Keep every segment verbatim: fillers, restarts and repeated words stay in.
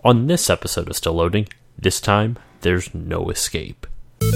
On this episode of Still Loading, this time, there's no escape.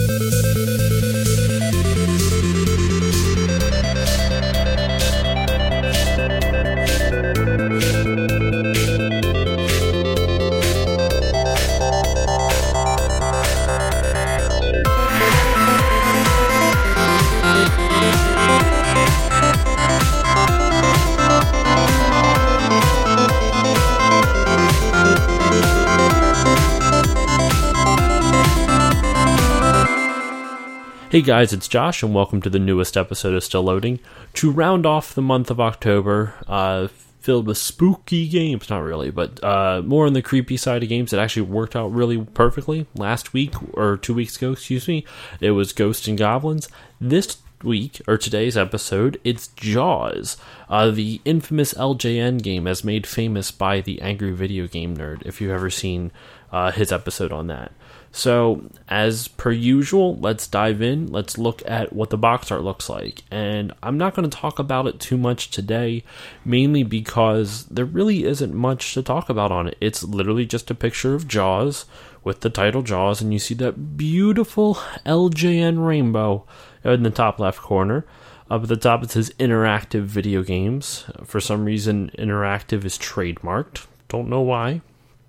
Hey guys, it's Josh, and welcome to the newest episode of Still Loading. To round off the month of October, uh, filled with spooky games, not really, but uh, more on the creepy side of games that actually worked out really perfectly. Last week, or two weeks ago, excuse me, it was Ghosts and Goblins. This week, or today's episode, it's Jaws, uh, the infamous L J N game as made famous by the Angry Video Game Nerd, if you've ever seen uh, his episode on that. So, as per usual, let's dive in. Let's look at what the box art looks like. And I'm not going to talk about it too much today, mainly because there really isn't much to talk about on it. It's literally just a picture of Jaws with the title Jaws, and you see that beautiful L J N rainbow in the top left corner. Up at the top it says Interactive Video Games. For some reason, Interactive is trademarked. Don't know why.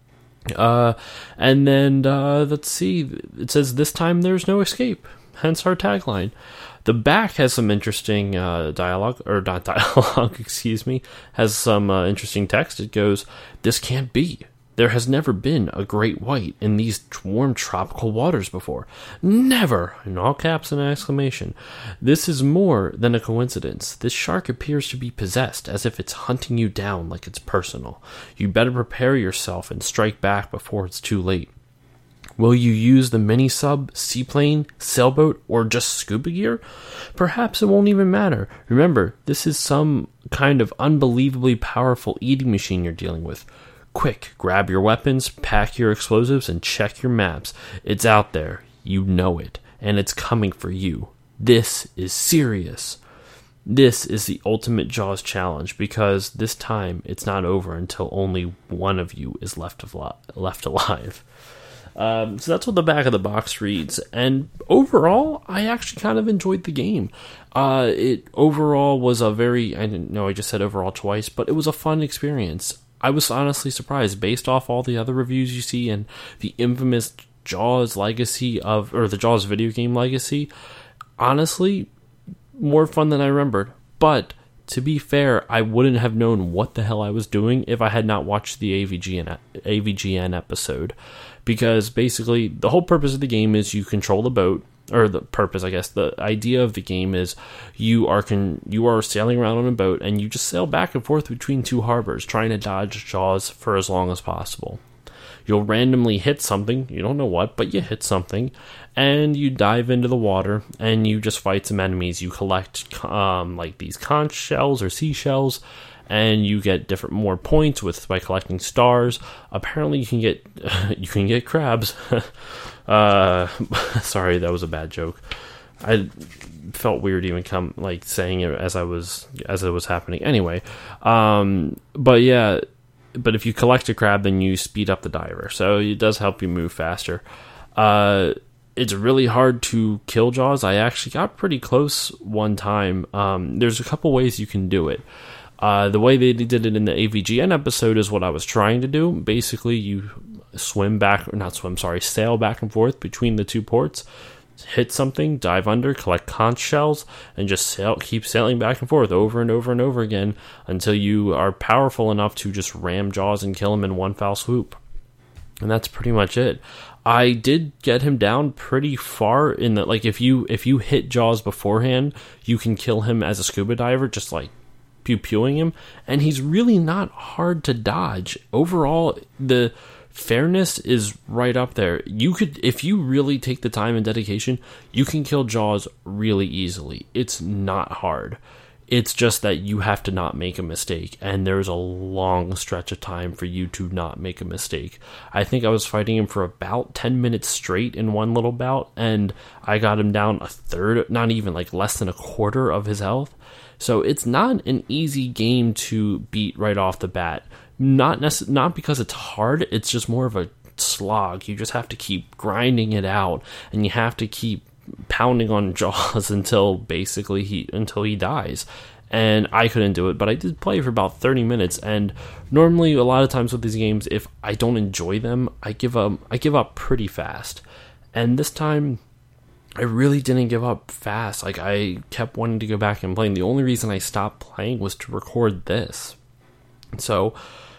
Uh, and then, uh, let's see, it says, this time there's no escape, hence our tagline. The back has some interesting, uh, dialogue, or not dialogue, excuse me, has some, uh, interesting text. It goes, "This can't be. There has never been a great white in these warm tropical waters before. Never!" In all caps and an exclamation. "This is more than a coincidence. This shark appears to be possessed, as if it's hunting you down like it's personal. You better prepare yourself and strike back before it's too late. Will you use the mini-sub, seaplane, sailboat, or just scuba gear? Perhaps it won't even matter. Remember, this is some kind of unbelievably powerful eating machine you're dealing with. Quick, grab your weapons, pack your explosives, and check your maps. It's out there. You know it. And it's coming for you. This is serious." This is the ultimate Jaws challenge, because this time it's not over until only one of you is left, of li- left alive. Um, so that's what the back of the box reads. And overall, I actually kind of enjoyed the game. Uh, it overall was a very, I didn't know I just said overall twice, but it was a fun experience. I was honestly surprised, based off all the other reviews you see and the infamous Jaws legacy of, or the Jaws video game legacy. Honestly, more fun than I remembered. But to be fair, I wouldn't have known what the hell I was doing if I had not watched the A V G N, A V G N episode. Because basically, the whole purpose of the game is you control the boat. Or the purpose, I guess, the idea of the game is you are con- you are sailing around on a boat, and you just sail back and forth between two harbors, trying to dodge Jaws for as long as possible. You'll randomly hit something, you don't know what, but you hit something, and you dive into the water, and you just fight some enemies. You collect um, like these conch shells or seashells, and you get different more points with by collecting stars. Apparently, you can get you can get crabs. uh, sorry, that was a bad joke. I felt weird even come like saying it as I was as it was happening. Anyway, um, but yeah, but if you collect a crab, then you speed up the diver, so it does help you move faster. Uh, it's really hard to kill Jaws. I actually got pretty close one time. Um, there's a couple ways you can do it. Uh, the way they did it in the A V G N episode is what I was trying to do. Basically, you swim back, or not swim, sorry, sail back and forth between the two ports, hit something, dive under, collect conch shells, and just sail, keep sailing back and forth over and over and over again until you are powerful enough to just ram Jaws and kill him in one foul swoop. And that's pretty much it. I did get him down pretty far in that, like, if you if you hit Jaws beforehand, you can kill him as a scuba diver, just like pew-pewing him, and he's really not hard to dodge. Overall, the fairness is right up there. You could, if you really take the time and dedication, you can kill Jaws really easily. It's not hard. It's just that you have to not make a mistake, and there's a long stretch of time for you to not make a mistake. I think I was fighting him for about ten minutes straight in one little bout, and I got him down a third, not even, like less than a quarter of his health. So it's not an easy game to beat right off the bat. Not nece- not because it's hard, it's just more of a slog. You just have to keep grinding it out, and you have to keep pounding on Jaws until basically he until he dies. And I couldn't do it, but I did play for about thirty minutes. And normally, a lot of times with these games, if I don't enjoy them, I give up. I give up pretty fast. And this time, I really didn't give up fast. Like, I kept wanting to go back and play. And the only reason I stopped playing was to record this. So,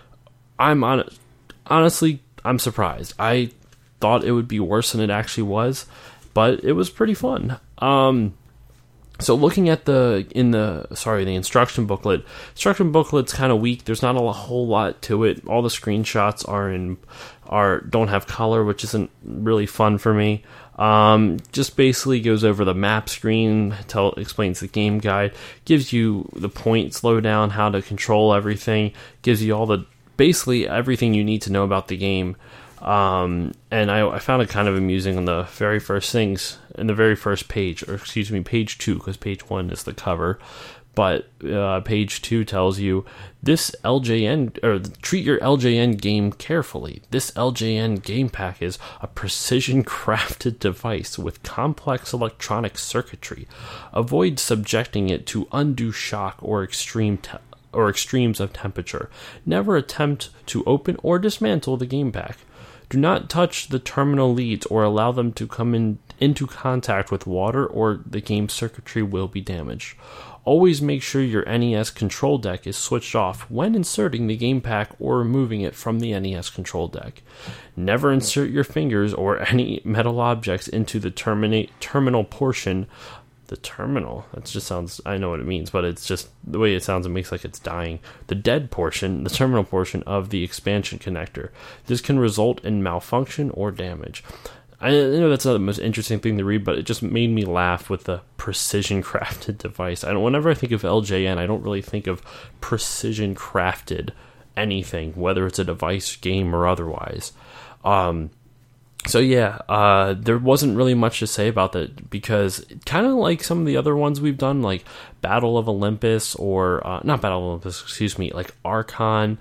I'm on. Honestly, I'm surprised. I thought it would be worse than it actually was, but it was pretty fun. Um. So looking at the, in the, sorry, the instruction booklet, instruction booklet's kind of weak. There's not a whole lot to it. All the screenshots are in, are, don't have color, which isn't really fun for me. Um, just basically goes over the map screen, tell, explains the game guide, gives you the point slowdown, how to control everything, gives you all the, basically everything you need to know about the game. Um, and I, I found it kind of amusing on the very first things, in the very first page, or excuse me, page two, because page one is the cover, but uh, page two tells you, this L J N, or treat your L J N game carefully. This L J N game pack is a precision-crafted device with complex electronic circuitry. Avoid subjecting it to undue shock or extreme te- or extremes of temperature. Never attempt to open or dismantle the game pack. Do not touch the terminal leads or allow them to come in, into contact with water, or the game circuitry will be damaged. Always make sure your N E S control deck is switched off when inserting the game pack or removing it from the N E S control deck. Never insert your fingers or any metal objects into the terminate, terminal portion. The terminal, that just sounds, I know what it means, but it's just, the way it sounds, it makes like it's dying. The dead portion, the terminal portion of the expansion connector. This can result in malfunction or damage. I know that's not the most interesting thing to read, but it just made me laugh with the precision crafted device. I don't, whenever I think of L J N, I don't really think of precision crafted anything, whether it's a device, game, or otherwise. Um, So yeah, uh, there wasn't really much to say about that, because kind of like some of the other ones we've done, like Battle of Olympus, or uh, not Battle of Olympus, excuse me, like Archon,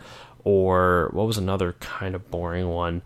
or what was another kind of boring one?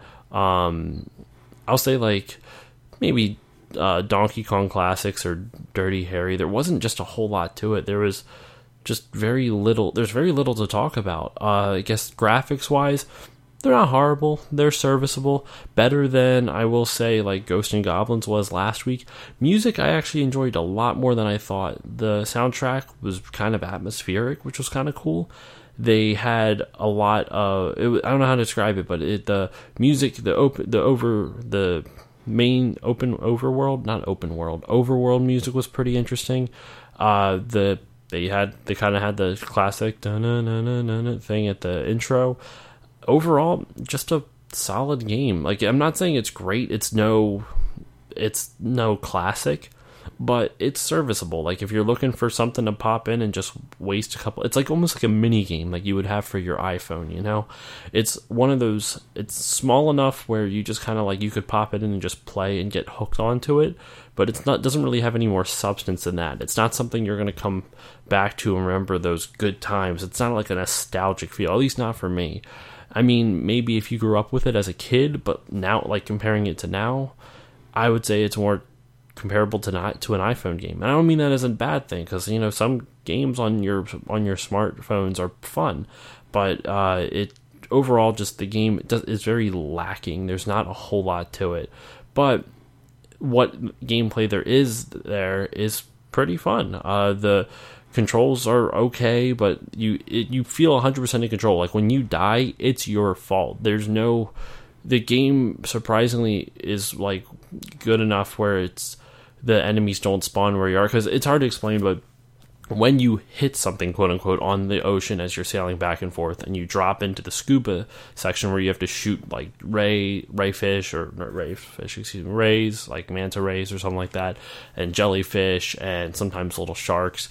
Um, I'll say like maybe uh, Donkey Kong Classics or Dirty Harry. There wasn't just a whole lot to it. There was just very little. There's very little to talk about. Uh, I guess graphics wise, they're not horrible. They're serviceable. Better than, I will say, like Ghosts and Goblins was last week. Music, I actually enjoyed a lot more than I thought. The soundtrack was kind of atmospheric, which was kind of cool. They had a lot of, it was, I don't know how to describe it, but it, the music, the open, the over, the main open overworld, not open world, overworld music was pretty interesting. Uh, the they had, they kind of had the classic da-na-na-na-na thing at the intro. Overall, just a solid game. Like, I'm not saying it's great. It's no, it's no classic, but it's serviceable. Like, if you're looking for something to pop in and just waste a couple, it's like almost like a mini game like you would have for your iPhone, you know? It's one of those, it's small enough where you just kind of like, you could pop it in and just play and get hooked onto it, but it's not, doesn't really have any more substance than that. It's not something you're going to come back to and remember those good times. It's not like a nostalgic feel, at least not for me. I mean, maybe if you grew up with it as a kid, but now, like, comparing it to now, I would say it's more comparable to not to an iPhone game. And I don't mean that as a bad thing, because, you know, some games on your on your smartphones are fun, but uh, it overall, just the game does, is very lacking. There's not a whole lot to it, but what gameplay there is there is pretty fun. Uh, the controls are okay, but you it, you feel one hundred percent in control. Like, when you die, it's your fault. There's no... The game, surprisingly, is, like, good enough where it's... The enemies don't spawn where you are, because it's hard to explain, but when you hit something, quote-unquote, on the ocean as you're sailing back and forth, and you drop into the scuba section where you have to shoot, like, ray ray fish, or not ray fish, excuse me, rays, like manta rays or something like that, and jellyfish, and sometimes little sharks,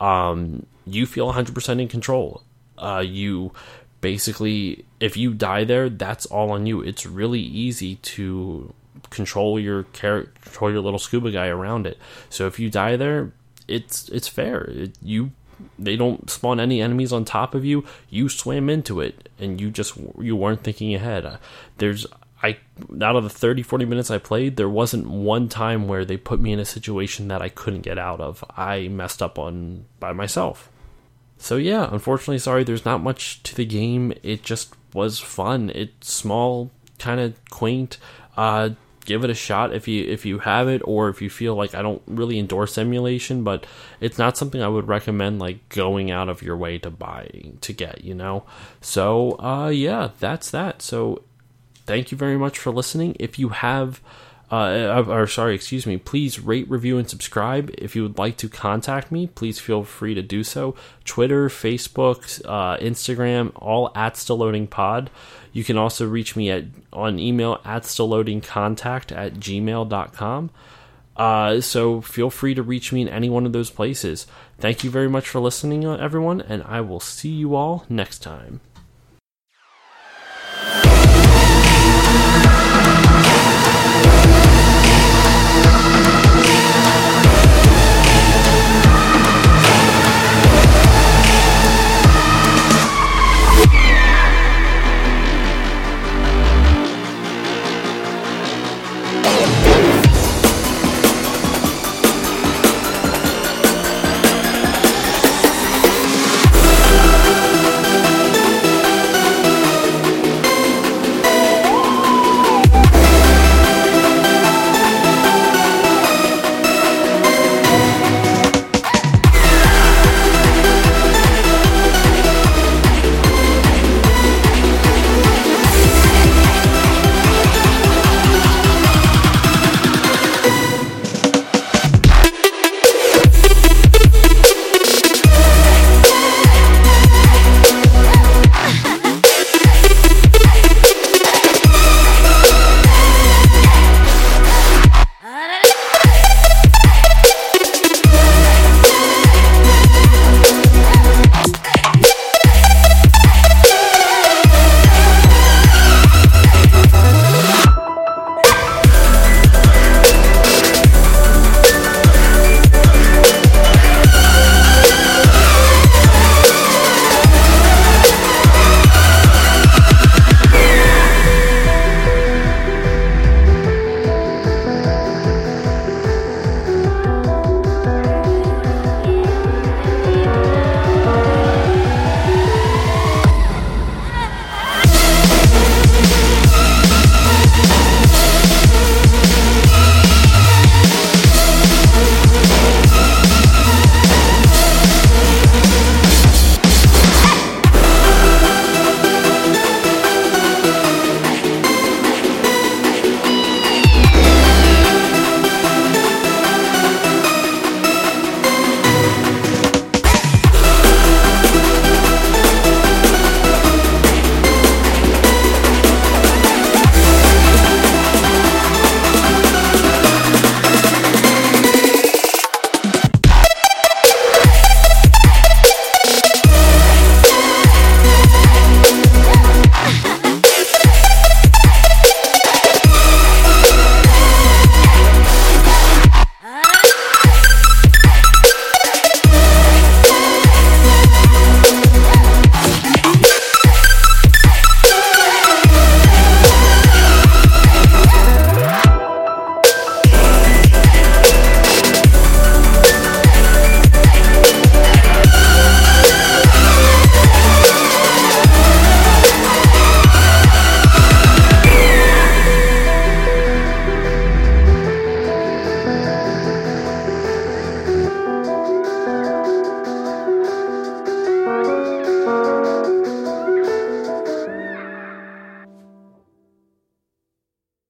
um, you feel one hundred percent in control. Uh, you basically, if you die there, that's all on you. It's really easy to control your char- control your little scuba guy around it. So if you die there, it's it's fair. It, you they don't spawn any enemies on top of you, you swam into it, and you just, you weren't thinking ahead. Uh, there's, I, out of the thirty, forty minutes I played, there wasn't one time where they put me in a situation that I couldn't get out of. I messed up on, by myself. So yeah, unfortunately, sorry, there's not much to the game. It just was fun. It's small, kind of quaint. Uh, give it a shot if you if you have it, or if you feel like I don't really endorse emulation, but it's not something I would recommend like going out of your way to buy to get, you know. So uh, yeah, that's that. So thank you very much for listening. If you have. Uh, or sorry, excuse me, please rate, review, and subscribe. If you would like to contact me, please feel free to do so. Twitter, Facebook, uh, Instagram, all at StillLoadingPod. You can also reach me at on email at stillloadingcontact at gmail dot com. Uh, so feel free to reach me in any one of those places. Thank you very much for listening, everyone, and I will see you all next time.